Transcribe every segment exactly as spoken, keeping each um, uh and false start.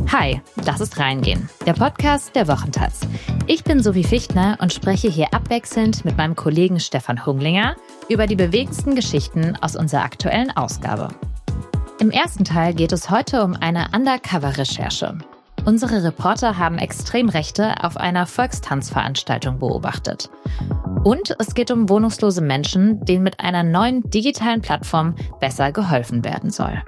Hi, das ist Reingehen, der Podcast der Wochentaz. Ich bin Sophie Fichtner und spreche hier abwechselnd mit meinem Kollegen Stefan Hunglinger über die bewegendsten Geschichten aus unserer aktuellen Ausgabe. Im ersten Teil geht es heute um eine Undercover-Recherche. Unsere Reporter haben Extremrechte auf einer Volkstanzveranstaltung beobachtet. Und es geht um wohnungslose Menschen, denen mit einer neuen digitalen Plattform besser geholfen werden soll.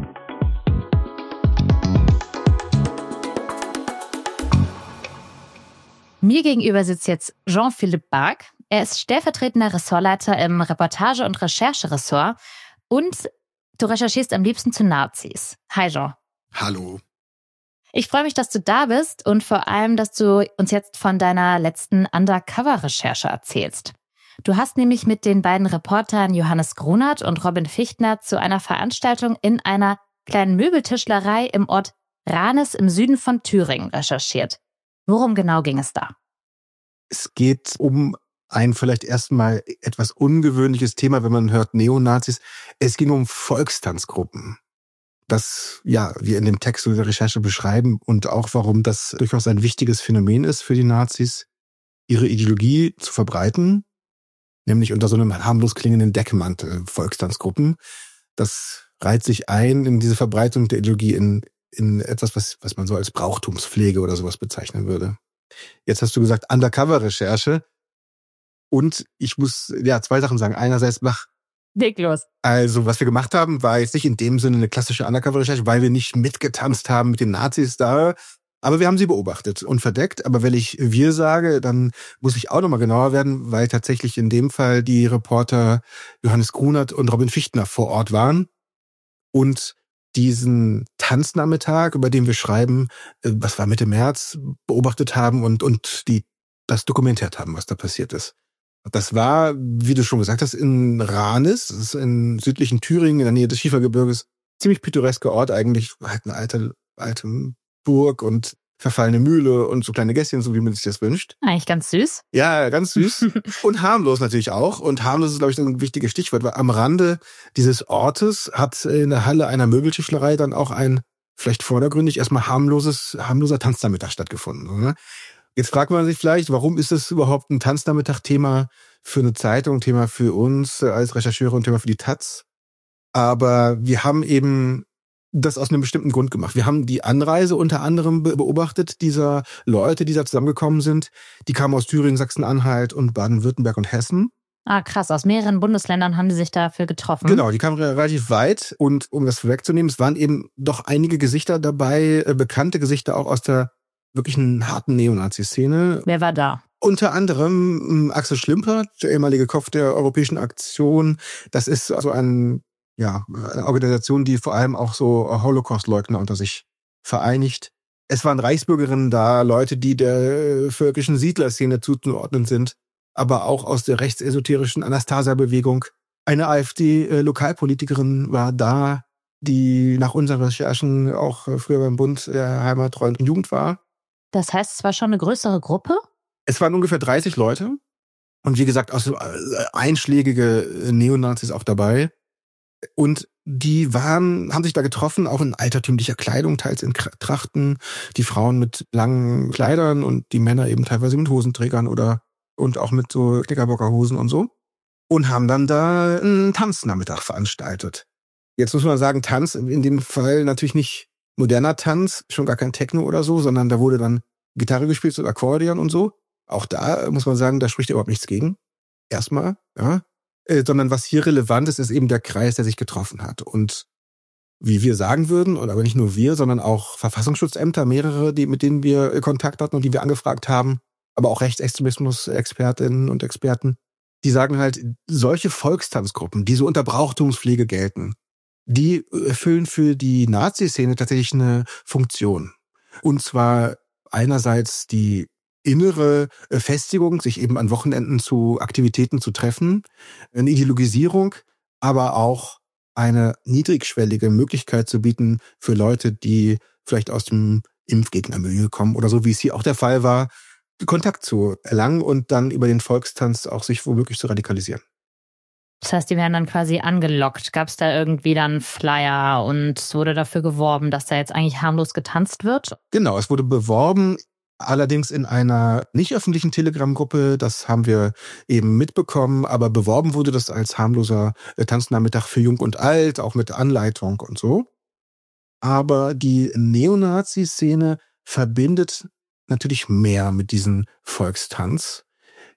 Mir gegenüber sitzt jetzt Jean-Philippe Barg. Er ist stellvertretender Ressortleiter im Reportage- und Rechercheressort und du recherchierst am liebsten zu Nazis. Hi Jean. Hallo. Ich freue mich, dass du da bist und vor allem, dass du uns jetzt von deiner letzten Undercover-Recherche erzählst. Du hast nämlich mit den beiden Reportern Johannes Grunert und Robin Fichtner zu einer Veranstaltung in einer kleinen Möbeltischlerei im Ort Ranis im Süden von Thüringen recherchiert. Worum genau ging es da? Es geht um ein vielleicht erstmal etwas ungewöhnliches Thema, wenn man hört Neonazis. Es ging um Volkstanzgruppen. Das, ja, wir in dem Text der Recherche beschreiben und auch, warum das durchaus ein wichtiges Phänomen ist für die Nazis, ihre Ideologie zu verbreiten, nämlich unter so einem harmlos klingenden Deckmantel Volkstanzgruppen. Das reiht sich ein in diese Verbreitung der Ideologie in in etwas, was, was man so als Brauchtumspflege oder sowas bezeichnen würde. Jetzt hast du gesagt, Undercover-Recherche. Und ich muss, ja, zwei Sachen sagen. Einerseits, mach. Leg los. Also, was wir gemacht haben, war jetzt nicht in dem Sinne eine klassische Undercover-Recherche, weil wir nicht mitgetanzt haben mit den Nazis da. Aber wir haben sie beobachtet und verdeckt. Aber wenn ich wir sage, dann muss ich auch nochmal genauer werden, weil tatsächlich in dem Fall die Reporter Johannes Grunert und Robin Fichtner vor Ort waren und diesen Tanznachmittag, über den wir schreiben, was war Mitte März, beobachtet haben und und die das dokumentiert haben, was da passiert ist. Das war, wie du schon gesagt hast, in Ranis, das ist in südlichen Thüringen, in der Nähe des Schiefergebirges, ziemlich pittoresker Ort eigentlich, halt eine alte, alte Burg und verfallene Mühle und so kleine Gässchen, so wie man sich das wünscht. Eigentlich ganz süß. Ja, ganz süß. Und harmlos natürlich auch. Und harmlos ist, glaube ich, ein wichtiges Stichwort, weil am Rande dieses Ortes hat in der Halle einer Möbeltischlerei dann auch ein, vielleicht vordergründig, erstmal harmloses, harmloser Tanznachmittag stattgefunden. Jetzt fragt man sich vielleicht, warum ist das überhaupt ein Tanznachmittag-Thema für eine Zeitung, Thema für uns als Rechercheure und Thema für die Taz? Aber wir haben eben das aus einem bestimmten Grund gemacht. Wir haben die Anreise unter anderem beobachtet, dieser Leute, die da zusammengekommen sind. Die kamen aus Thüringen, Sachsen-Anhalt und Baden-Württemberg und Hessen. Ah, krass. Aus mehreren Bundesländern haben die sich dafür getroffen. Genau, die kamen relativ weit. Und um das vorwegzunehmen, es waren eben doch einige Gesichter dabei, bekannte Gesichter auch aus der wirklichen harten Neonazi-Szene. Wer war da? Unter anderem Axel Schlimpert, der ehemalige Kopf der Europäischen Aktion. Das ist also ein Ja, eine Organisation, die vor allem auch so Holocaust-Leugner unter sich vereinigt. Es waren Reichsbürgerinnen da, Leute, die der völkischen Siedlerszene zuzuordnen sind, aber auch aus der rechtsesoterischen Anastasia-Bewegung. Eine AfD-Lokalpolitikerin war da, die nach unseren Recherchen auch früher beim Bund der Heimat, Freund und Jugend war. Das heißt, es war schon eine größere Gruppe? Es waren ungefähr dreißig Leute. Und wie gesagt, auch so einschlägige Neonazis auch dabei. Und die waren, haben sich da getroffen, auch in altertümlicher Kleidung, teils in Trachten, die Frauen mit langen Kleidern und die Männer eben teilweise mit Hosenträgern oder und auch mit so Knickerbockerhosen und so. Und haben dann da einen Tanznachmittag veranstaltet. Jetzt muss man sagen, Tanz in dem Fall natürlich nicht moderner Tanz, schon gar kein Techno oder so, sondern da wurde dann Gitarre gespielt und Akkordeon und so. Auch da muss man sagen, da spricht überhaupt nichts gegen. Erstmal, ja. Äh, sondern was hier relevant ist, ist eben der Kreis, der sich getroffen hat. Und wie wir sagen würden, oder aber nicht nur wir, sondern auch Verfassungsschutzämter, mehrere, die mit denen wir Kontakt hatten und die wir angefragt haben, aber auch Rechtsextremismus-Expertinnen und Experten, die sagen halt, solche Volkstanzgruppen, die so unter Brauchtumspflege gelten, die erfüllen für die Nazi-Szene tatsächlich eine Funktion. Und zwar einerseits die innere Festigung, sich eben an Wochenenden zu Aktivitäten zu treffen, eine Ideologisierung, aber auch eine niedrigschwellige Möglichkeit zu bieten für Leute, die vielleicht aus dem Impfgegnermilieu kommen oder so, wie es hier auch der Fall war, Kontakt zu erlangen und dann über den Volkstanz auch sich womöglich zu radikalisieren. Das heißt, die werden dann quasi angelockt. Gab es da irgendwie dann Flyer und es wurde dafür geworben, dass da jetzt eigentlich harmlos getanzt wird? Genau, es wurde beworben, allerdings in einer nicht öffentlichen Telegram-Gruppe. Das haben wir eben mitbekommen, aber beworben wurde das als harmloser Tanznachmittag für Jung und Alt, auch mit Anleitung und so. Aber die Neonazi-Szene verbindet natürlich mehr mit diesem Volkstanz.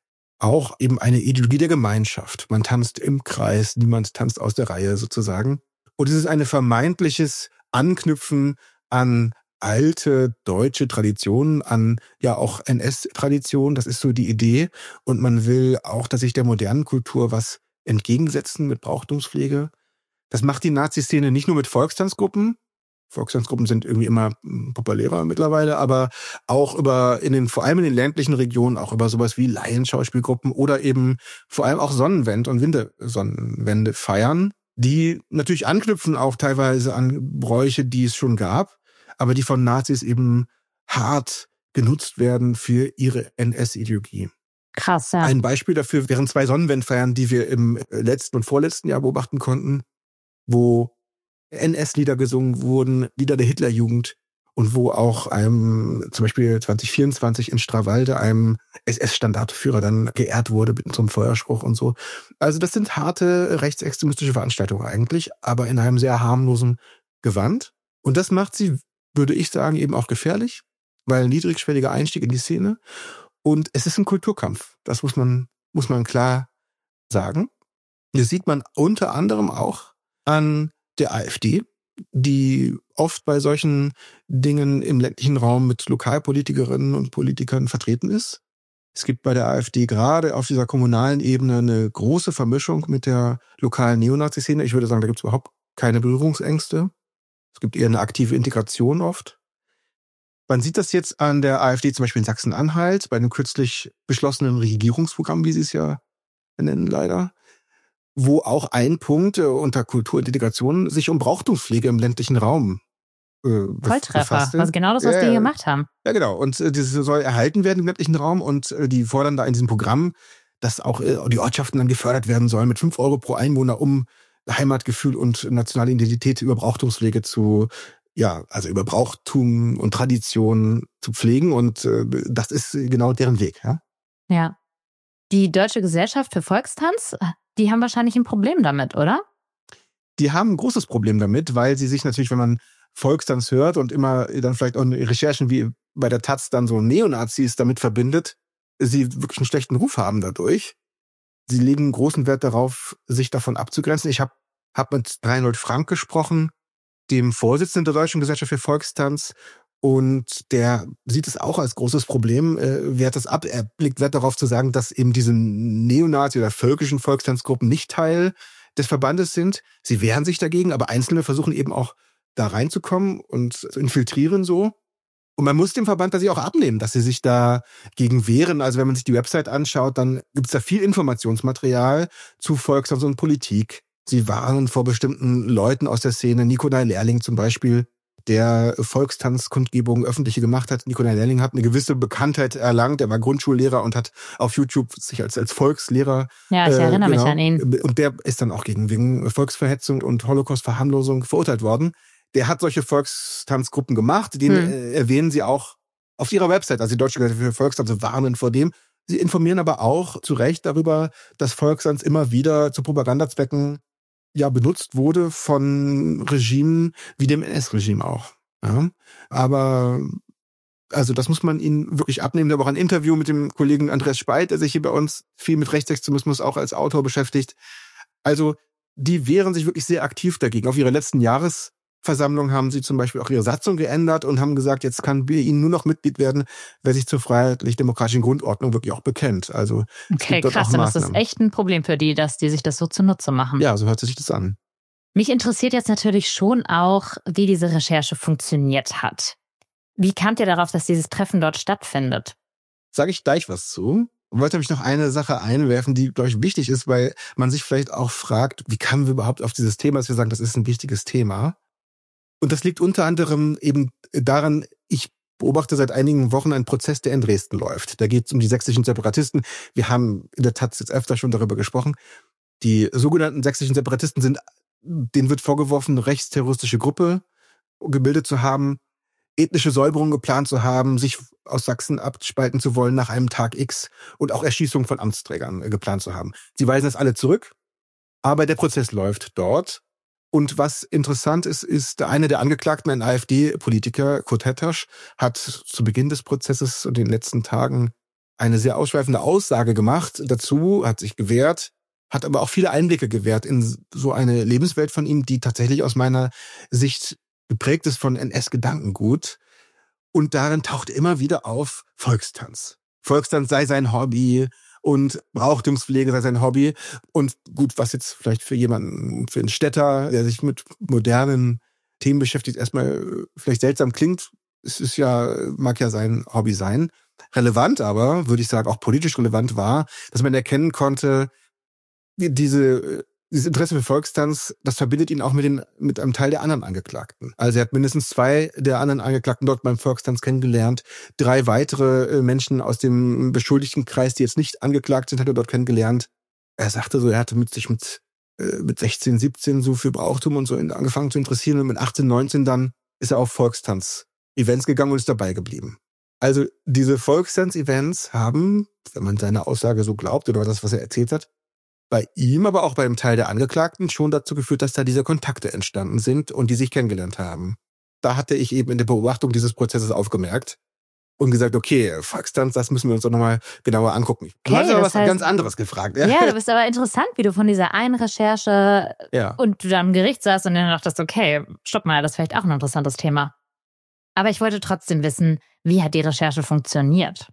Auch eben eine Ideologie der Gemeinschaft. Man tanzt im Kreis, niemand tanzt aus der Reihe sozusagen. Und es ist ein vermeintliches Anknüpfen an alte deutsche Traditionen, an ja auch N S-Traditionen. Das ist so die Idee. Und man will auch, dass sich der modernen Kultur was entgegensetzen mit Brauchtumspflege. Das macht die Nazi-Szene nicht nur mit Volkstanzgruppen. Volkstanzgruppen sind irgendwie immer populärer mittlerweile, aber auch über in den, vor allem in den ländlichen Regionen, auch über sowas wie Laienschauspielgruppen oder eben vor allem auch Sonnenwend- und Wintersonnenwende feiern, die natürlich anknüpfen auch teilweise an Bräuche, die es schon gab, aber die von Nazis eben hart genutzt werden für ihre N S-Ideologie. Krass, ja. Ein Beispiel dafür wären zwei Sonnenwendfeiern, die wir im letzten und vorletzten Jahr beobachten konnten, wo N S-Lieder gesungen wurden, Lieder der Hitlerjugend und wo auch einem, zum Beispiel zwanzig vierundzwanzig in Strawalde, einem S S-Standartführer dann geehrt wurde mit so einem Feuerspruch und so. Also das sind harte rechtsextremistische Veranstaltungen eigentlich, aber in einem sehr harmlosen Gewand. Und das macht sie, würde ich sagen, eben auch gefährlich, weil niedrigschwelliger Einstieg in die Szene. Und es ist ein Kulturkampf. Das muss man, muss man klar sagen. Das sieht man unter anderem auch an der AfD, die oft bei solchen Dingen im ländlichen Raum mit Lokalpolitikerinnen und Politikern vertreten ist. Es gibt bei der AfD gerade auf dieser kommunalen Ebene eine große Vermischung mit der lokalen Neonazi-Szene. Ich würde sagen, da gibt es überhaupt keine Berührungsängste. Es gibt eher eine aktive Integration oft. Man sieht das jetzt an der AfD zum Beispiel in Sachsen-Anhalt, bei einem kürzlich beschlossenen Regierungsprogramm, wie sie es ja nennen leider, wo auch ein Punkt äh, unter Kultur und Integration sich um Brauchtumspflege im ländlichen Raum äh, Volltreffer, also genau das, was ja, die gemacht haben. Ja, genau. Und äh, das soll erhalten werden im ländlichen Raum und äh, die fordern da in diesem Programm, dass auch äh, die Ortschaften dann gefördert werden sollen mit fünf Euro pro Einwohner, um Heimatgefühl und nationale Identität über Brauchtumspflege zu, ja, also über Brauchtum und Tradition zu pflegen und äh, das ist genau deren Weg, ja. Ja. Die Deutsche Gesellschaft für Volkstanz, die haben wahrscheinlich ein Problem damit, oder? Die haben ein großes Problem damit, weil sie sich natürlich, wenn man Volkstanz hört und immer dann vielleicht auch Recherchen wie bei der Taz dann so Neonazis damit verbindet, sie wirklich einen schlechten Ruf haben dadurch. Sie legen großen Wert darauf, sich davon abzugrenzen. Ich habe hab mit Reinhold Frank gesprochen, dem Vorsitzenden der Deutschen Gesellschaft für Volkstanz, und der sieht es auch als großes Problem, äh, wehrt das ab. Er legt Wert darauf zu sagen, dass eben diese Neonazi- oder völkischen Volkstanzgruppen nicht Teil des Verbandes sind. Sie wehren sich dagegen, aber Einzelne versuchen eben auch da reinzukommen und zu infiltrieren so. Und man muss dem Verband da sich auch abnehmen, dass sie sich dagegen wehren. Also wenn man sich die Website anschaut, dann gibt es da viel Informationsmaterial zu Volkstanz und Politik. Sie warnen vor bestimmten Leuten aus der Szene, Nikolai Lehrling zum Beispiel, der Volkstanzkundgebungen öffentliche gemacht hat. Nikolai Lehrling hat eine gewisse Bekanntheit erlangt. Er war Grundschullehrer und hat auf YouTube sich als, als Volkslehrer... Ja, ich erinnere äh, genau, mich an ihn. Und der ist dann auch gegen wegen Volksverhetzung und Holocaust-Verharmlosung verurteilt worden. Der hat solche Volkstanzgruppen gemacht. Den hm. äh, erwähnen sie auch auf ihrer Website. Also die Deutsche Gesellschaft für Volkstanz warnen vor dem. Sie informieren aber auch zu Recht darüber, dass Volkstanz immer wieder zu Propagandazwecken ja benutzt wurde von Regimen wie dem N S-Regime auch. Ja, aber also das muss man ihnen wirklich abnehmen. Ich habe auch ein Interview mit dem Kollegen Andreas Speit, der sich hier bei uns viel mit Rechtsextremismus auch als Autor beschäftigt. Also die wehren sich wirklich sehr aktiv dagegen. Auf ihrer letzten Jahresversammlung haben sie zum Beispiel auch ihre Satzung geändert und haben gesagt, jetzt kann bei ihnen nur noch Mitglied werden, wer sich zur freiheitlich-demokratischen Grundordnung wirklich auch bekennt. Also okay, krass, dann ist das echt ein Problem für die, dass die sich das so zunutze machen. Ja, so hört sich das an. Mich interessiert jetzt natürlich schon auch, wie diese Recherche funktioniert hat. Wie kamt ihr darauf, dass dieses Treffen dort stattfindet? Sage ich gleich was zu. Ich wollte nämlich noch eine Sache einwerfen, die, glaube ich, wichtig ist, weil man sich vielleicht auch fragt, wie kamen wir überhaupt auf dieses Thema, dass wir sagen, das ist ein wichtiges Thema. Und das liegt unter anderem eben daran, ich beobachte seit einigen Wochen einen Prozess, der in Dresden läuft. Da geht es um die sächsischen Separatisten. Wir haben in der Taz jetzt öfter schon darüber gesprochen. Die sogenannten sächsischen Separatisten sind, denen wird vorgeworfen, eine rechtsterroristische Gruppe gebildet zu haben, ethnische Säuberungen geplant zu haben, sich aus Sachsen abspalten zu wollen nach einem Tag X und auch Erschießungen von Amtsträgern geplant zu haben. Sie weisen das alle zurück, aber der Prozess läuft dort. Und was interessant ist, ist, einer der Angeklagten, ein AfD-Politiker, Kurt Hettersch, hat zu Beginn des Prozesses und den letzten Tagen eine sehr ausschweifende Aussage gemacht dazu, hat sich gewehrt, hat aber auch viele Einblicke gewährt in so eine Lebenswelt von ihm, die tatsächlich aus meiner Sicht geprägt ist von N S-Gedankengut. Und darin taucht immer wieder auf Volkstanz. Volkstanz sei sein Hobby und Brauchtumspflege sei sein Hobby. Und gut, was jetzt vielleicht für jemanden, für einen Städter, der sich mit modernen Themen beschäftigt, erstmal vielleicht seltsam klingt, es ist ja, mag ja sein Hobby sein. Relevant aber, würde ich sagen, auch politisch relevant war, dass man erkennen konnte, diese, dieses Interesse für Volkstanz, das verbindet ihn auch mit, den, mit einem Teil der anderen Angeklagten. Also er hat mindestens zwei der anderen Angeklagten dort beim Volkstanz kennengelernt. Drei weitere Menschen aus dem Beschuldigtenkreis, die jetzt nicht angeklagt sind, hat er dort kennengelernt. Er sagte so, er hatte mit sich mit, mit sechzehn, siebzehn so für Brauchtum und so angefangen zu interessieren. Und mit achtzehn, neunzehn dann ist er auf Volkstanz-Events gegangen und ist dabei geblieben. Also diese Volkstanz-Events haben, wenn man seine Aussage so glaubt oder das, was er erzählt hat, bei ihm, aber auch beim Teil der Angeklagten schon dazu geführt, dass da diese Kontakte entstanden sind und die sich kennengelernt haben. Da hatte ich eben in der Beobachtung dieses Prozesses aufgemerkt und gesagt, okay, Volkstanz, das müssen wir uns doch nochmal genauer angucken. Du okay, hast aber was heißt, ganz anderes gefragt. Ja, ja, du bist aber interessant, wie du von dieser einen Recherche ja. und du dann im Gericht saßt und dann dachtest, okay, stopp mal, das ist vielleicht auch ein interessantes Thema. Aber ich wollte trotzdem wissen, wie hat die Recherche funktioniert?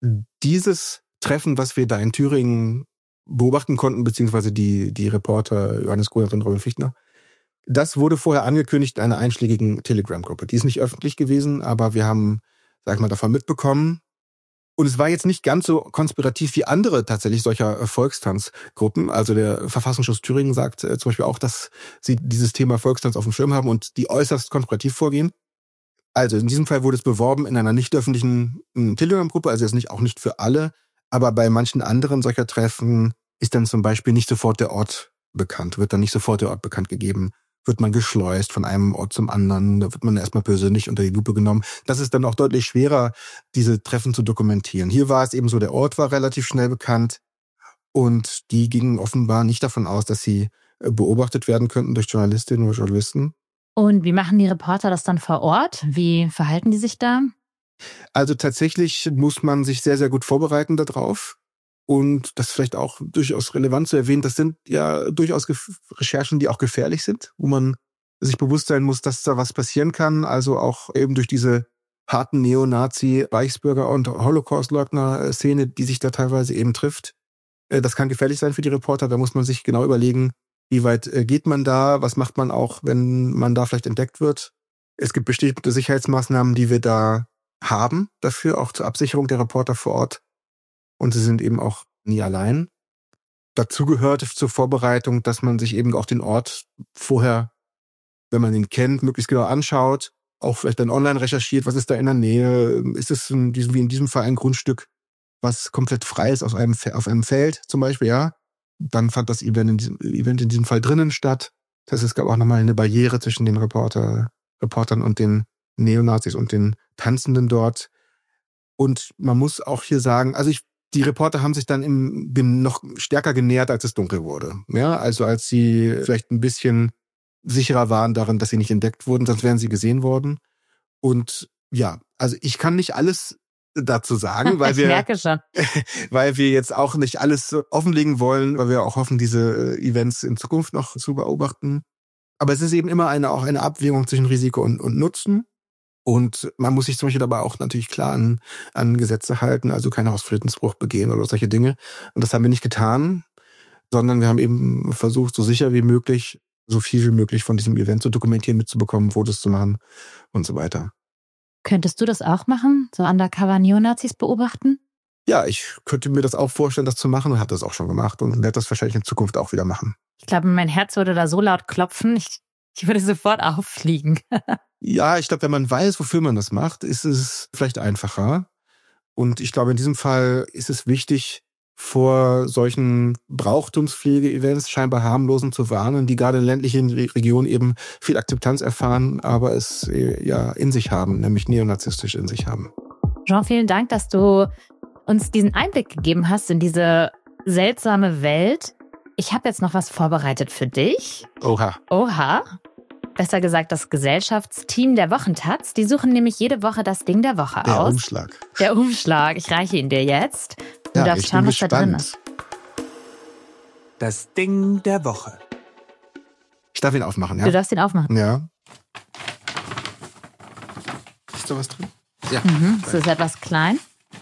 Dieses Treffen, was wir da in Thüringen beobachten konnten, beziehungsweise die, die Reporter Johannes Gruner und Robin Fichtner. Das wurde vorher angekündigt in einer einschlägigen Telegram-Gruppe. Die ist nicht öffentlich gewesen, aber wir haben, sag ich mal, davon mitbekommen. Und es war jetzt nicht ganz so konspirativ wie andere tatsächlich solcher Volkstanzgruppen. Also der Verfassungsschutz Thüringen sagt äh, zum Beispiel auch, dass sie dieses Thema Volkstanz auf dem Schirm haben und die äußerst konspirativ vorgehen. Also in diesem Fall wurde es beworben in einer nicht öffentlichen Telegram-Gruppe, also jetzt nicht auch nicht für alle. Aber bei manchen anderen solcher Treffen ist dann zum Beispiel nicht sofort der Ort bekannt, wird dann nicht sofort der Ort bekannt gegeben, wird man geschleust von einem Ort zum anderen, da wird man erstmal persönlich unter die Lupe genommen. Das ist dann auch deutlich schwerer, diese Treffen zu dokumentieren. Hier war es eben so, der Ort war relativ schnell bekannt und die gingen offenbar nicht davon aus, dass sie beobachtet werden könnten durch Journalistinnen oder Journalisten. Und wie machen die Reporter das dann vor Ort? Wie verhalten die sich da? Also tatsächlich muss man sich sehr, sehr gut vorbereiten darauf. Und das ist vielleicht auch durchaus relevant zu erwähnen, das sind ja durchaus Recherchen, die auch gefährlich sind, wo man sich bewusst sein muss, dass da was passieren kann. Also auch eben durch diese harten Neonazi-, Reichsbürger- und Holocaust-Leugner-Szene, die sich da teilweise eben trifft. Das kann gefährlich sein für die Reporter. Da muss man sich genau überlegen, wie weit geht man da, was macht man auch, wenn man da vielleicht entdeckt wird. Es gibt bestimmte Sicherheitsmaßnahmen, die wir da haben dafür, auch zur Absicherung der Reporter vor Ort. Und sie sind eben auch nie allein. Dazu gehört zur Vorbereitung, dass man sich eben auch den Ort vorher, wenn man ihn kennt, möglichst genau anschaut, auch vielleicht dann online recherchiert, was ist da in der Nähe, ist es in diesem, wie in diesem Fall ein Grundstück, was komplett frei ist auf einem, auf einem Feld zum Beispiel, ja. Dann fand das Event in diesem, Event in diesem Fall drinnen statt. Das heißt, es gab auch nochmal eine Barriere zwischen den Reporter, Reportern und den Neonazis und den Tanzenden dort. Und man muss auch hier sagen, also ich, die Reporter haben sich dann im, im noch stärker genähert, als es dunkel wurde. Ja, also als sie vielleicht ein bisschen sicherer waren darin, dass sie nicht entdeckt wurden, sonst wären sie gesehen worden. Und ja, also ich kann nicht alles dazu sagen, weil ich wir, merke schon. weil wir jetzt auch nicht alles offenlegen wollen, weil wir auch hoffen, diese Events in Zukunft noch zu beobachten. Aber es ist eben immer eine, auch eine Abwägung zwischen Risiko und, und Nutzen. Und man muss sich zum Beispiel dabei auch natürlich klar an, an Gesetze halten, also keinen Hausfriedensbruch begehen oder solche Dinge. Und das haben wir nicht getan, sondern wir haben eben versucht, so sicher wie möglich, so viel wie möglich von diesem Event zu dokumentieren, mitzubekommen, Fotos zu machen und so weiter. Könntest du das auch machen? So Undercover-Neonazis beobachten? Ja, ich könnte mir das auch vorstellen, das zu machen und habe das auch schon gemacht und werde das wahrscheinlich in Zukunft auch wieder machen. Ich glaube, mein Herz würde da so laut klopfen, ich, ich würde sofort auffliegen. Ja, ich glaube, wenn man weiß, wofür man das macht, ist es vielleicht einfacher. Und ich glaube, in diesem Fall ist es wichtig, vor solchen Brauchtumspflege-Events scheinbar harmlosen zu warnen, die gerade in ländlichen Regionen eben viel Akzeptanz erfahren, aber es ja in sich haben, nämlich neonazistisch in sich haben. Jean, vielen Dank, dass du uns diesen Einblick gegeben hast in diese seltsame Welt. Ich habe jetzt noch was vorbereitet für dich. Oha. Oha. Besser gesagt, das Gesellschaftsteam der Wochentaz. Die suchen nämlich jede Woche das Ding der Woche der aus. Der Umschlag. Der Umschlag. Ich reiche ihn dir jetzt. Du ja, darfst ich schauen, bin was gespannt. da drin ist. Das Ding der Woche. Ich darf ihn aufmachen, ja? Du darfst ihn aufmachen. Ja. Ist da was drin? Ja. Mhm. Das ist etwas klein.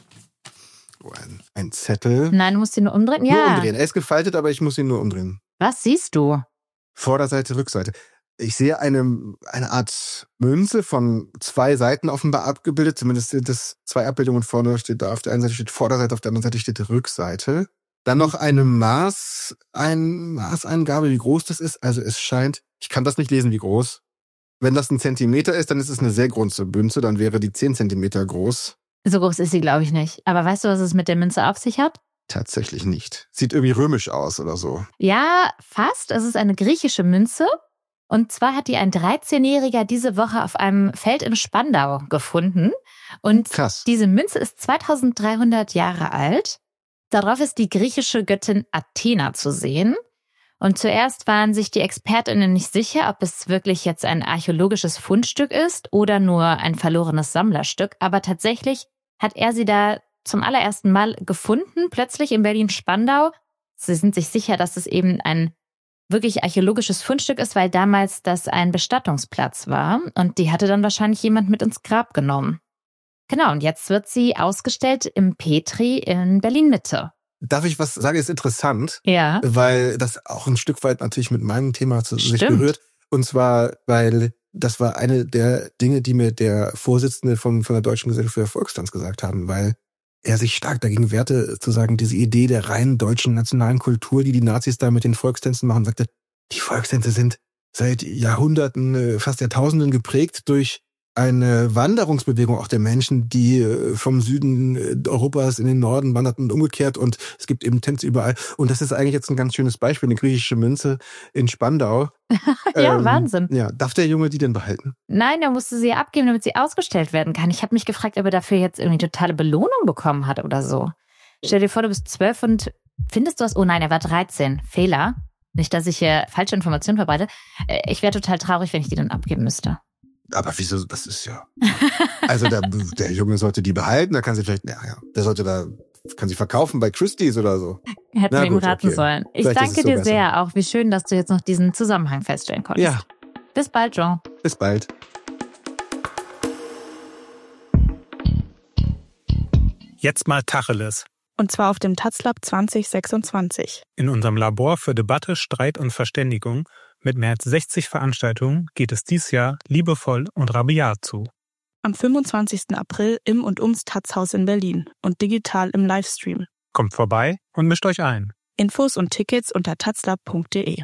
Oh, ein, ein Zettel. Nein, du musst ihn nur umdrehen. Ja. Nur umdrehen. Er ist gefaltet, aber ich muss ihn nur umdrehen. Was siehst du? Vorderseite, Rückseite. Ich sehe eine, eine Art Münze von zwei Seiten offenbar abgebildet. Zumindest sind das zwei Abbildungen. Vorne steht da, auf der einen Seite steht Vorderseite, auf der anderen Seite steht Rückseite. Dann noch eine Maß, ein Maßeingabe, wie groß das ist. Also es scheint, ich kann das nicht lesen, wie groß. Wenn das ein Zentimeter ist, dann ist es eine sehr große Münze. Dann wäre die zehn Zentimeter groß. So groß ist sie, glaube ich, nicht. Aber weißt du, was es mit der Münze auf sich hat? Tatsächlich nicht. Sieht irgendwie römisch aus oder so. Ja, fast. Es ist eine griechische Münze. Und zwar hat die ein dreizehnjähriger diese Woche auf einem Feld in Spandau gefunden. Und Krass. Diese Münze ist zweitausenddreihundert Jahre alt. Darauf ist die griechische Göttin Athena zu sehen. Und zuerst waren sich die ExpertInnen nicht sicher, ob es wirklich jetzt ein archäologisches Fundstück ist oder nur ein verlorenes Sammlerstück. Aber tatsächlich hat er sie da zum allerersten Mal gefunden, plötzlich in Berlin-Spandau. Sie sind sich sicher, dass es eben ein wirklich archäologisches Fundstück ist, weil damals das ein Bestattungsplatz war. Und die hatte dann wahrscheinlich jemand mit ins Grab genommen. Genau, und jetzt wird sie ausgestellt im Petri in Berlin-Mitte. Darf ich was sagen? Ist interessant, ja. Weil das auch ein Stück weit natürlich mit meinem Thema zu sich Stimmt. berührt. Und zwar, weil das war eine der Dinge, die mir der Vorsitzende von, von der Deutschen Gesellschaft für Volkstanz gesagt haben, weil er sich stark dagegen wehrte, zu sagen, diese Idee der rein deutschen nationalen Kultur, die die Nazis da mit den Volkstänzen machen, sagte, die Volkstänze sind seit Jahrhunderten, fast Jahrtausenden geprägt durch eine Wanderungsbewegung auch der Menschen, die vom Süden Europas in den Norden wanderten und umgekehrt, und es gibt eben Tänze überall. Und das ist eigentlich jetzt ein ganz schönes Beispiel, eine griechische Münze in Spandau. ja, ähm, Wahnsinn. Ja, darf der Junge die denn behalten? Nein, er musste sie abgeben, damit sie ausgestellt werden kann. Ich habe mich gefragt, ob er dafür jetzt irgendwie totale Belohnung bekommen hat oder so. Stell dir vor, du bist zwölf und findest du was? Oh nein, er war dreizehn. Fehler. Nicht, dass ich hier falsche Informationen verbreite. Ich wäre total traurig, wenn ich die dann abgeben müsste. Aber wieso, das ist ja... Also der, der Junge sollte die behalten, da kann sie vielleicht... Ja, ja, der sollte da... Kann sie verkaufen bei Christie's oder so. Hätten Na wir ihm gut, raten okay. sollen. Ich Vielleicht ist danke es so dir besser. sehr. Auch wie schön, dass du jetzt noch diesen Zusammenhang feststellen konntest. Ja. Bis bald, Jean. Bis bald. Jetzt mal Tacheles. Und zwar auf dem Taz-Lab zwanzig sechsundzwanzig. In unserem Labor für Debatte, Streit und Verständigung mit mehr als sechzig Veranstaltungen geht es dieses Jahr liebevoll und rabiat zu. Am fünfundzwanzigsten April im und ums Taz-Haus in Berlin und digital im Livestream. Kommt vorbei und mischt euch ein. Infos und Tickets unter tazlab punkt de.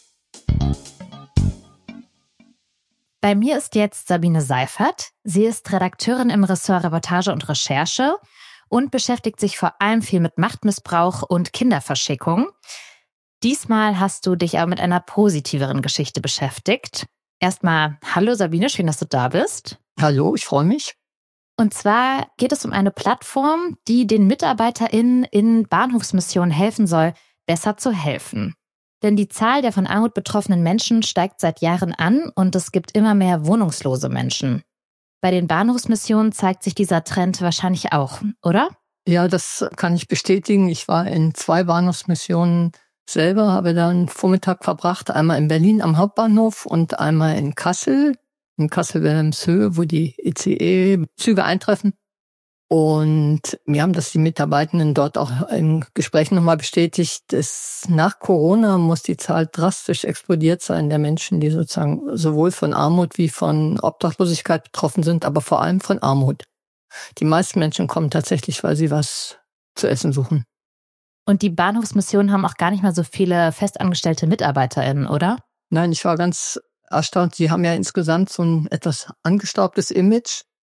Bei mir ist jetzt Sabine Seifert. Sie ist Redakteurin im Ressort Reportage und Recherche und beschäftigt sich vor allem viel mit Machtmissbrauch und Kinderverschickung. Diesmal hast du dich aber mit einer positiveren Geschichte beschäftigt. Erstmal, hallo Sabine, schön, dass du da bist. Hallo, ich freue mich. Und zwar geht es um eine Plattform, die den MitarbeiterInnen in Bahnhofsmissionen helfen soll, besser zu helfen. Denn die Zahl der von Armut betroffenen Menschen steigt seit Jahren an und es gibt immer mehr wohnungslose Menschen. Bei den Bahnhofsmissionen zeigt sich dieser Trend wahrscheinlich auch, oder? Ja, das kann ich bestätigen. Ich war in zwei Bahnhofsmissionen selber, habe da einen Vormittag verbracht, einmal in Berlin am Hauptbahnhof und einmal in Kassel, in Kassel-Wilhelmshöhe, wo die I C E-Züge eintreffen. Und mir haben das die Mitarbeitenden dort auch in Gesprächen nochmal bestätigt, dass nach Corona muss die Zahl drastisch explodiert sein der Menschen, die sozusagen sowohl von Armut wie von Obdachlosigkeit betroffen sind, aber vor allem von Armut. Die meisten Menschen kommen tatsächlich, weil sie was zu essen suchen. Und die Bahnhofsmissionen haben auch gar nicht mal so viele festangestellte MitarbeiterInnen, oder? Nein, ich war ganz erstaunt. Sie haben ja insgesamt so ein etwas angestaubtes Image.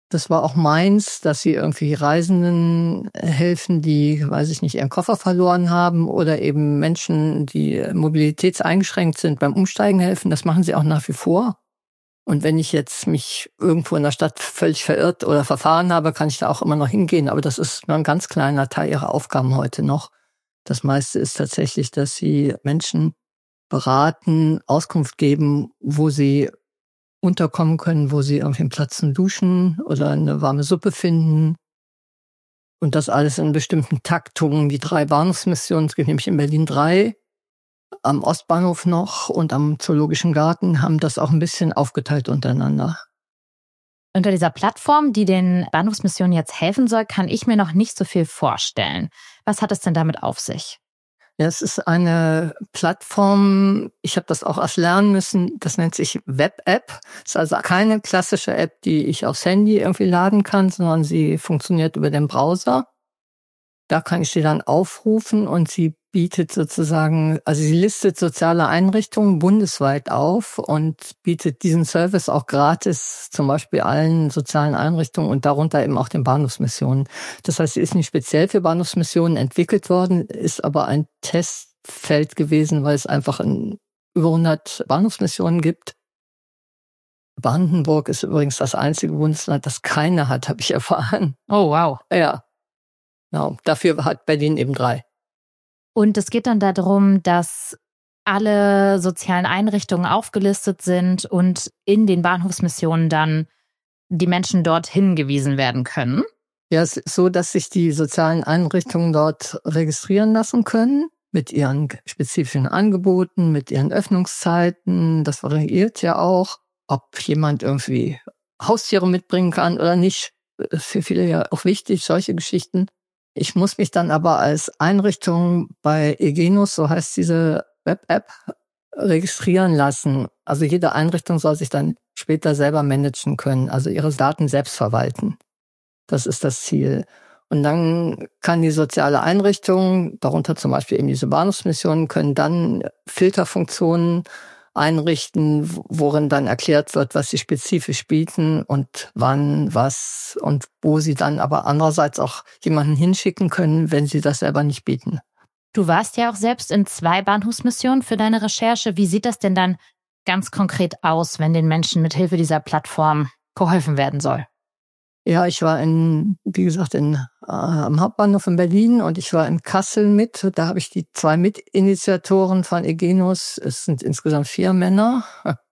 Das war auch meins, dass sie irgendwie Reisenden helfen, die, weiß ich nicht, ihren Koffer verloren haben oder eben Menschen, die mobilitätseingeschränkt sind, beim Umsteigen helfen. Das machen sie auch nach wie vor. Und wenn ich jetzt mich irgendwo in der Stadt völlig verirrt oder verfahren habe, kann ich da auch immer noch hingehen. Aber das ist nur ein ganz kleiner Teil ihrer Aufgaben heute noch. Das meiste ist tatsächlich, dass sie Menschen beraten, Auskunft geben, wo sie unterkommen können, wo sie irgendwie einen Platz zum Duschen oder eine warme Suppe finden. Und das alles in bestimmten Taktungen. Die drei Bahnhofsmissionen, es gibt nämlich in Berlin drei, am Ostbahnhof noch und am Zoologischen Garten, haben das auch ein bisschen aufgeteilt untereinander. Unter dieser Plattform, die den Bahnhofsmissionen jetzt helfen soll, kann ich mir noch nicht so viel vorstellen. Was hat es denn damit auf sich? Ja, es ist eine Plattform, ich habe das auch erst lernen müssen, das nennt sich Web-App. Es ist also keine klassische App, die ich aufs Handy irgendwie laden kann, sondern sie funktioniert über den Browser. Da kann ich sie dann aufrufen und sie bietet sozusagen, also sie listet soziale Einrichtungen bundesweit auf und bietet diesen Service auch gratis, zum Beispiel allen sozialen Einrichtungen und darunter eben auch den Bahnhofsmissionen. Das heißt, sie ist nicht speziell für Bahnhofsmissionen entwickelt worden, ist aber ein Testfeld gewesen, weil es einfach in über hundert Bahnhofsmissionen gibt. Brandenburg ist übrigens das einzige Bundesland, das keine hat, habe ich erfahren. Oh, wow. Ja, genau. Dafür hat Berlin eben drei. Und es geht dann darum, dass alle sozialen Einrichtungen aufgelistet sind und in den Bahnhofsmissionen dann die Menschen dort hingewiesen werden können. Ja, es ist so, dass sich die sozialen Einrichtungen dort registrieren lassen können mit ihren spezifischen Angeboten, mit ihren Öffnungszeiten. Das variiert ja auch, ob jemand irgendwie Haustiere mitbringen kann oder nicht. Das ist für viele ja auch wichtig, solche Geschichten. Ich muss mich dann aber als Einrichtung bei Egenus, so heißt diese Web-App, registrieren lassen. Also jede Einrichtung soll sich dann später selber managen können, also ihre Daten selbst verwalten. Das ist das Ziel. Und dann kann die soziale Einrichtung, darunter zum Beispiel eben diese Bahnhofsmissionen, können dann Filterfunktionen einrichten, worin dann erklärt wird, was sie spezifisch bieten und wann, was und wo sie dann aber andererseits auch jemanden hinschicken können, wenn sie das selber nicht bieten. Du warst ja auch selbst in zwei Bahnhofsmissionen für deine Recherche. Wie sieht das denn dann ganz konkret aus, wenn den Menschen mit Hilfe dieser Plattform geholfen werden soll? Ja, ich war in, wie gesagt, in, äh, am Hauptbahnhof in Berlin und ich war in Kassel mit. Da habe ich die zwei Mitinitiatoren von Egenus. Es sind insgesamt vier Männer.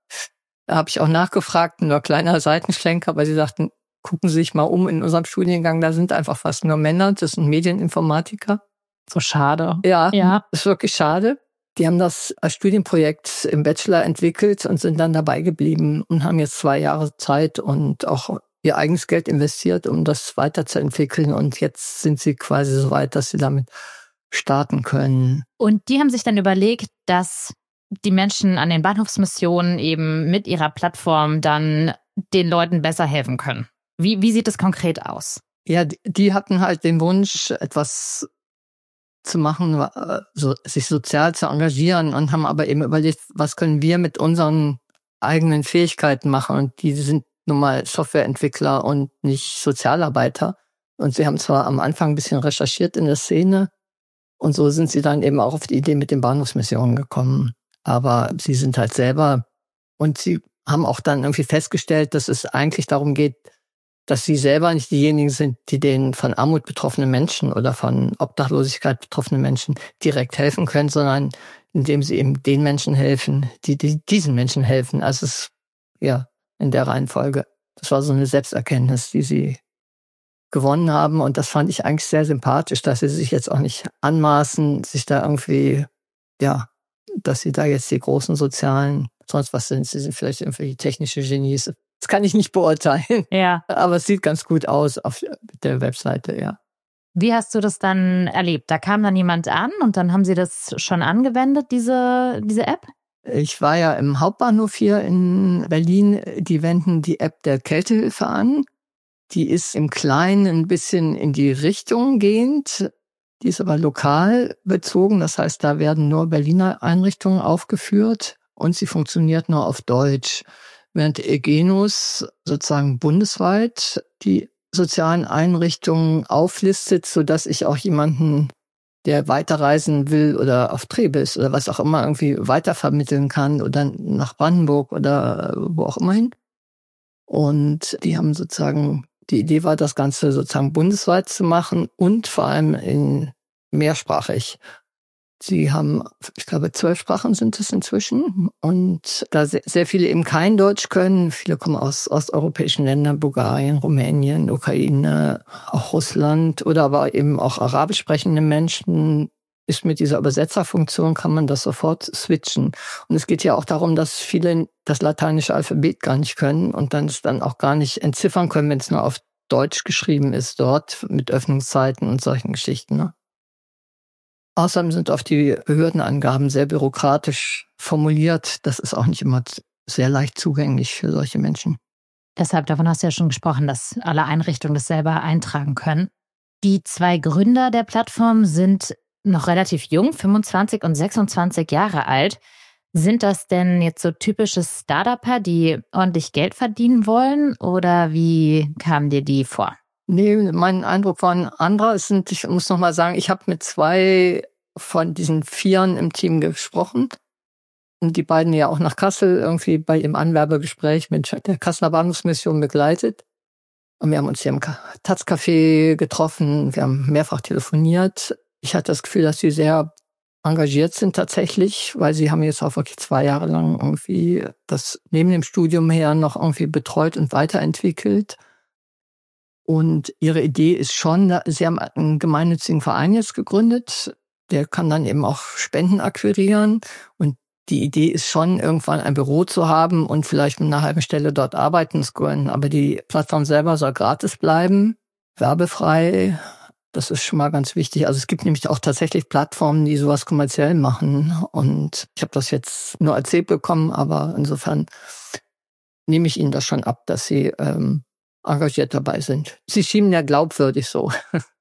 Da habe ich auch nachgefragt, nur kleiner Seitenschlenker, weil sie sagten, gucken Sie sich mal um in unserem Studiengang, da sind einfach fast nur Männer. Das sind Medieninformatiker. So schade. Ja, ja, ist wirklich schade. Die haben das als Studienprojekt im Bachelor entwickelt und sind dann dabei geblieben und haben jetzt zwei Jahre Zeit und auch ihr eigenes Geld investiert, um das weiterzuentwickeln. Und jetzt sind sie quasi so weit, dass sie damit starten können. Und die haben sich dann überlegt, dass die Menschen an den Bahnhofsmissionen eben mit ihrer Plattform dann den Leuten besser helfen können. Wie, wie sieht es konkret aus? Ja, die, die hatten halt den Wunsch, etwas zu machen, so, sich sozial zu engagieren und haben aber eben überlegt, was können wir mit unseren eigenen Fähigkeiten machen. Und die sind nun mal Softwareentwickler und nicht Sozialarbeiter. Und sie haben zwar am Anfang ein bisschen recherchiert in der Szene und so sind sie dann eben auch auf die Idee mit den Bahnhofsmissionen gekommen. Aber sie sind halt selber und sie haben auch dann irgendwie festgestellt, dass es eigentlich darum geht, dass sie selber nicht diejenigen sind, die den von Armut betroffenen Menschen oder von Obdachlosigkeit betroffenen Menschen direkt helfen können, sondern indem sie eben den Menschen helfen, die, die diesen Menschen helfen. Also es ist, ja, in der Reihenfolge. Das war so eine Selbsterkenntnis, die sie gewonnen haben. Und das fand ich eigentlich sehr sympathisch, dass sie sich jetzt auch nicht anmaßen, sich da irgendwie, ja, dass sie da jetzt die großen sozialen, sonst was sind, sie sind vielleicht irgendwie technische Genies. Das kann ich nicht beurteilen. Ja. Aber es sieht ganz gut aus auf der Webseite, ja. Wie hast du das dann erlebt? Da kam dann jemand an und dann haben sie das schon angewendet, diese, diese App? Ich war ja im Hauptbahnhof hier in Berlin. Die wenden die App der Kältehilfe an. Die ist im Kleinen ein bisschen in die Richtung gehend. Die ist aber lokal bezogen. Das heißt, da werden nur Berliner Einrichtungen aufgeführt und sie funktioniert nur auf Deutsch. während Egenus sozusagen bundesweit die sozialen Einrichtungen auflistet, sodass ich auch jemanden, der weiterreisen will oder auf Trebis oder was auch immer, irgendwie weitervermitteln kann oder nach Brandenburg oder wo auch immer hin. Und die haben sozusagen, die Idee war, das Ganze sozusagen bundesweit zu machen und vor allem in mehrsprachig. Sie haben, ich glaube, zwölf Sprachen sind es inzwischen. Und da sehr viele eben kein Deutsch können, viele kommen aus osteuropäischen Ländern, Bulgarien, Rumänien, Ukraine, auch Russland oder aber eben auch arabisch sprechende Menschen, ist mit dieser Übersetzerfunktion, kann man das sofort switchen. Und es geht ja auch darum, dass viele das lateinische Alphabet gar nicht können und dann es dann auch gar nicht entziffern können, wenn es nur auf Deutsch geschrieben ist dort, mit Öffnungszeiten und solchen Geschichten, ne? Außerdem sind oft die Behördenangaben sehr bürokratisch formuliert. Das ist auch nicht immer sehr leicht zugänglich für solche Menschen. Deshalb, davon hast du ja schon gesprochen, dass alle Einrichtungen das selber eintragen können. Die zwei Gründer der Plattform sind noch relativ jung, fünfundzwanzig und sechsundzwanzig Jahre alt. Sind das denn jetzt so typische Start-Upper, die ordentlich Geld verdienen wollen? Oder wie kamen dir die vor? Nee, mein Eindruck war ein anderer. Es sind, ich muss noch mal sagen, ich habe mit zwei von diesen Vieren im Team gesprochen. Und die beiden ja auch nach Kassel irgendwie bei ihrem Anwerbegespräch mit der Kasseler Bahnhofsmission begleitet. Und wir haben uns hier im Taz-Café getroffen. Wir haben mehrfach telefoniert. Ich hatte das Gefühl, dass sie sehr engagiert sind tatsächlich, weil sie haben jetzt auch wirklich zwei Jahre lang irgendwie das neben dem Studium her noch irgendwie betreut und weiterentwickelt. Und ihre Idee ist schon, sie haben einen gemeinnützigen Verein jetzt gegründet, der kann dann eben auch Spenden akquirieren. Und die Idee ist schon, irgendwann ein Büro zu haben und vielleicht mit einer halben Stelle dort arbeiten zu können. Aber die Plattform selber soll gratis bleiben, werbefrei. Das ist schon mal ganz wichtig. Also es gibt nämlich auch tatsächlich Plattformen, die sowas kommerziell machen. Und ich habe das jetzt nur erzählt bekommen, aber insofern nehme ich Ihnen das schon ab, dass Sie ähm, engagiert dabei sind. Sie schieben ja glaubwürdig so.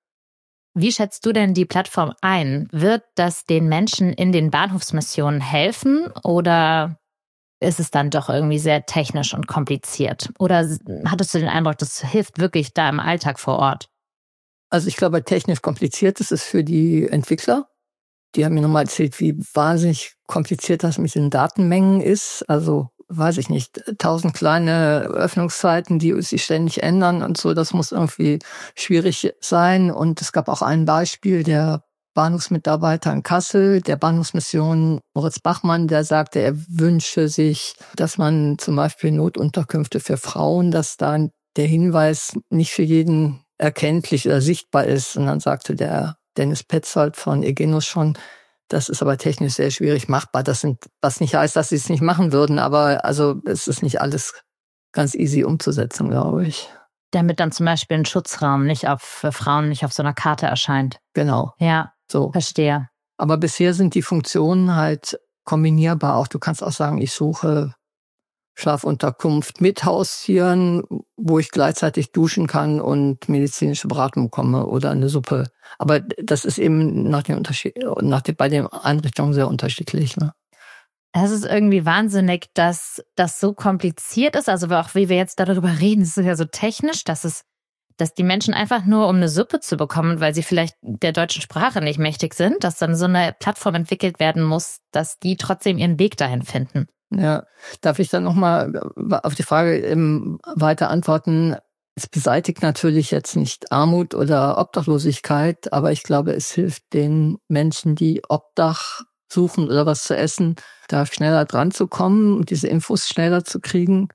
Wie schätzt du denn die Plattform ein? Wird das den Menschen in den Bahnhofsmissionen helfen oder ist es dann doch irgendwie sehr technisch und kompliziert? Oder hattest du den Eindruck, das hilft wirklich da im Alltag vor Ort? Also ich glaube, technisch kompliziert ist es für die Entwickler. Die haben mir nochmal erzählt, wie wahnsinnig kompliziert das mit den Datenmengen ist. Also weiß ich nicht, tausend kleine Öffnungszeiten, die sich ständig ändern und so, das muss irgendwie schwierig sein. Und es gab auch ein Beispiel, der Bahnhofsmitarbeiter in Kassel, der Bahnhofsmission Moritz Bachmann, der sagte, er wünsche sich, dass man zum Beispiel Notunterkünfte für Frauen, dass da der Hinweis nicht für jeden erkenntlich oder sichtbar ist. Und dann sagte der Dennis Petzold von Egenus schon, das ist aber technisch sehr schwierig machbar. Das sind, was nicht heißt, dass sie es nicht machen würden, aber also es ist nicht alles ganz easy umzusetzen, glaube ich. Damit dann zum Beispiel ein Schutzraum nicht auf für Frauen nicht auf so einer Karte erscheint. Genau. Ja, so. Verstehe. Aber bisher sind die Funktionen halt kombinierbar. Auch du kannst auch sagen, ich suche Schlafunterkunft mit Haustieren, wo ich gleichzeitig duschen kann und medizinische Beratung bekomme oder eine Suppe. Aber das ist eben nach den Unterschied, nach den, bei den Einrichtungen sehr unterschiedlich. Ne? Es ist irgendwie wahnsinnig, dass das so kompliziert ist. Also auch wie wir jetzt darüber reden, es ist ja so technisch, dass es, dass die Menschen einfach nur, um eine Suppe zu bekommen, weil sie vielleicht der deutschen Sprache nicht mächtig sind, dass dann so eine Plattform entwickelt werden muss, dass die trotzdem ihren Weg dahin finden. Ja, darf ich dann nochmal auf die Frage weiter antworten? Es beseitigt natürlich jetzt nicht Armut oder Obdachlosigkeit, aber ich glaube, es hilft den Menschen, die Obdach suchen oder was zu essen, da schneller dran zu kommen und diese Infos schneller zu kriegen.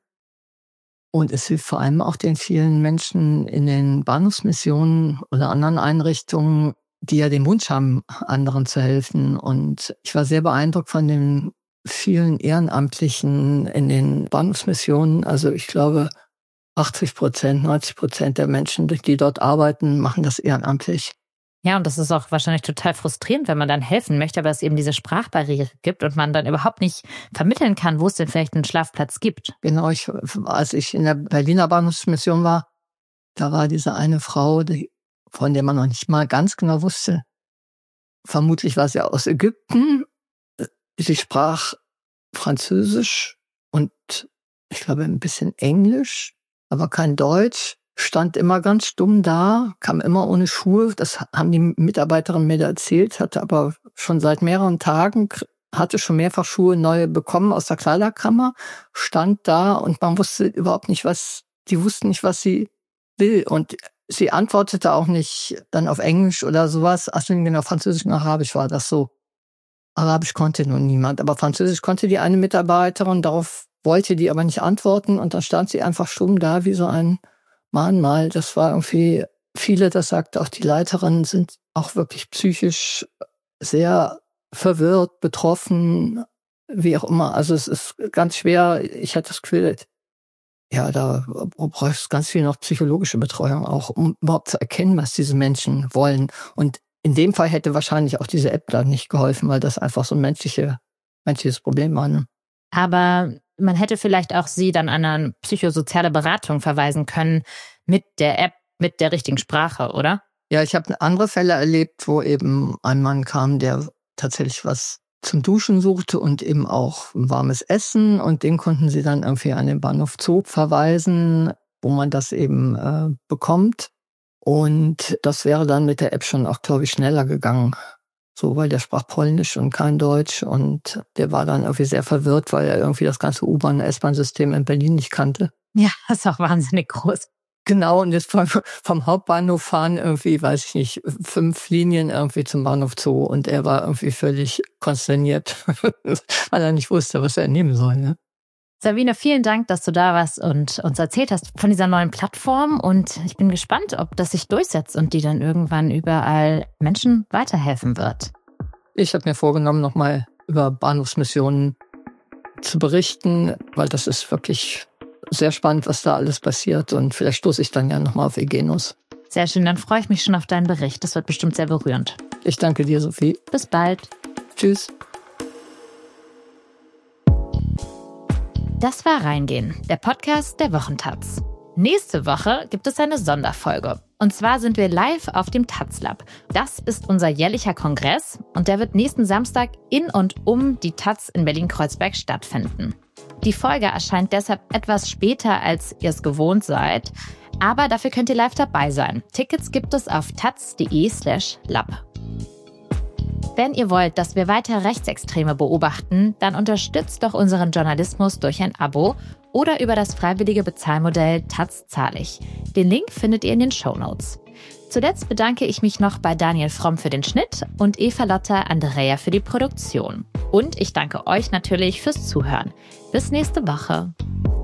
Und es hilft vor allem auch den vielen Menschen in den Bahnhofsmissionen oder anderen Einrichtungen, die ja den Wunsch haben, anderen zu helfen. Und ich war sehr beeindruckt von den vielen Ehrenamtlichen in den Bahnhofsmissionen. Also ich glaube, achtzig Prozent, neunzig Prozent der Menschen, die dort arbeiten, machen das ehrenamtlich. Ja, und das ist auch wahrscheinlich total frustrierend, wenn man dann helfen möchte, aber es eben diese Sprachbarriere gibt und man dann überhaupt nicht vermitteln kann, wo es denn vielleicht einen Schlafplatz gibt. Genau, ich, als ich in der Berliner Bahnhofsmission war, da war diese eine Frau, die, von der man noch nicht mal ganz genau wusste, vermutlich war sie aus Ägypten. Sie sprach Französisch und ich glaube, ein bisschen Englisch, aber kein Deutsch. Stand immer ganz stumm da, kam immer ohne Schuhe. Das haben die Mitarbeiterinnen mir da erzählt, hatte aber schon seit mehreren Tagen, hatte schon mehrfach Schuhe neu bekommen aus der Kleiderkammer, stand da und man wusste überhaupt nicht, was, die wussten nicht, was sie will. Und sie antwortete auch nicht dann auf Englisch oder sowas. Ach so, genau, Französisch und Arabisch war das so. Arabisch konnte nun niemand, aber Französisch konnte die eine Mitarbeiterin, darauf wollte die aber nicht antworten und dann stand sie einfach stumm da wie so ein Mahnmal. Das war irgendwie, viele, das sagte auch die Leiterin, sind auch wirklich psychisch sehr verwirrt, betroffen, wie auch immer. Also es ist ganz schwer. Ich hatte das Gefühl, ja, da brauchst du ganz viel noch psychologische Betreuung auch, um überhaupt zu erkennen, was diese Menschen wollen. Und in dem Fall hätte wahrscheinlich auch diese App da nicht geholfen, weil das einfach so ein menschliche, menschliches Problem war. Ne? Aber man hätte vielleicht auch sie dann an eine psychosoziale Beratung verweisen können mit der App, mit der richtigen Sprache, oder? Ja, ich habe andere Fälle erlebt, wo eben ein Mann kam, der tatsächlich was zum Duschen suchte und eben auch ein warmes Essen. Und den konnten sie dann irgendwie an den Bahnhof Zoo verweisen, wo man das eben äh, bekommt. Und das wäre dann mit der App schon auch, glaube ich, schneller gegangen. So, weil der sprach Polnisch und kein Deutsch. Und der war dann irgendwie sehr verwirrt, weil er irgendwie das ganze U-Bahn- und S-Bahn-System in Berlin nicht kannte. Ja, das ist auch wahnsinnig groß. Genau, und jetzt vom, vom Hauptbahnhof fahren irgendwie, weiß ich nicht, fünf Linien irgendwie zum Bahnhof Zoo. Und er war irgendwie völlig konsterniert, weil er nicht wusste, was er nehmen soll. Ne? Sabine, vielen Dank, dass du da warst und uns erzählt hast von dieser neuen Plattform. Und ich bin gespannt, ob das sich durchsetzt und die dann irgendwann überall Menschen weiterhelfen wird. Ich habe mir vorgenommen, nochmal über Bahnhofsmissionen zu berichten, weil das ist wirklich sehr spannend, was da alles passiert. Und vielleicht stoße ich dann ja nochmal auf Egenus. Sehr schön, dann freue ich mich schon auf deinen Bericht. Das wird bestimmt sehr berührend. Ich danke dir, Sophie. Bis bald. Tschüss. Das war Reingehen, der Podcast der Wochentaz. Nächste Woche gibt es eine Sonderfolge. Und zwar sind wir live auf dem Taz Lab. Das ist unser jährlicher Kongress und der wird nächsten Samstag in und um die Taz in Berlin-Kreuzberg stattfinden. Die Folge erscheint deshalb etwas später, als ihr es gewohnt seid. Aber dafür könnt ihr live dabei sein. Tickets gibt es auf taz.de slash lab. Wenn ihr wollt, dass wir weiter Rechtsextreme beobachten, dann unterstützt doch unseren Journalismus durch ein Abo oder über das freiwillige Bezahlmodell Taz zahlig. Den Link findet ihr in den Shownotes. Zuletzt bedanke ich mich noch bei Daniel Fromm für den Schnitt und Eva Lotta Andrea für die Produktion. Und ich danke euch natürlich fürs Zuhören. Bis nächste Woche.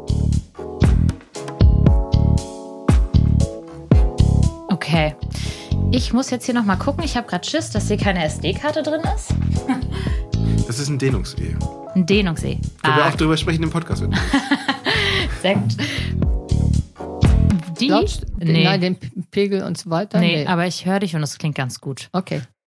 Okay. Ich muss jetzt hier nochmal gucken. Ich habe gerade Schiss, dass hier keine S D-Karte drin ist. Das ist ein Dehnungs-E. Ein Dehnungs-E. Können ah. wir auch drüber sprechen im Podcast. Sehr gut. Die? Glaubst, nee. Nein, den Pegel und so weiter? Nee, nee. Aber ich höre dich und es klingt ganz gut. Okay.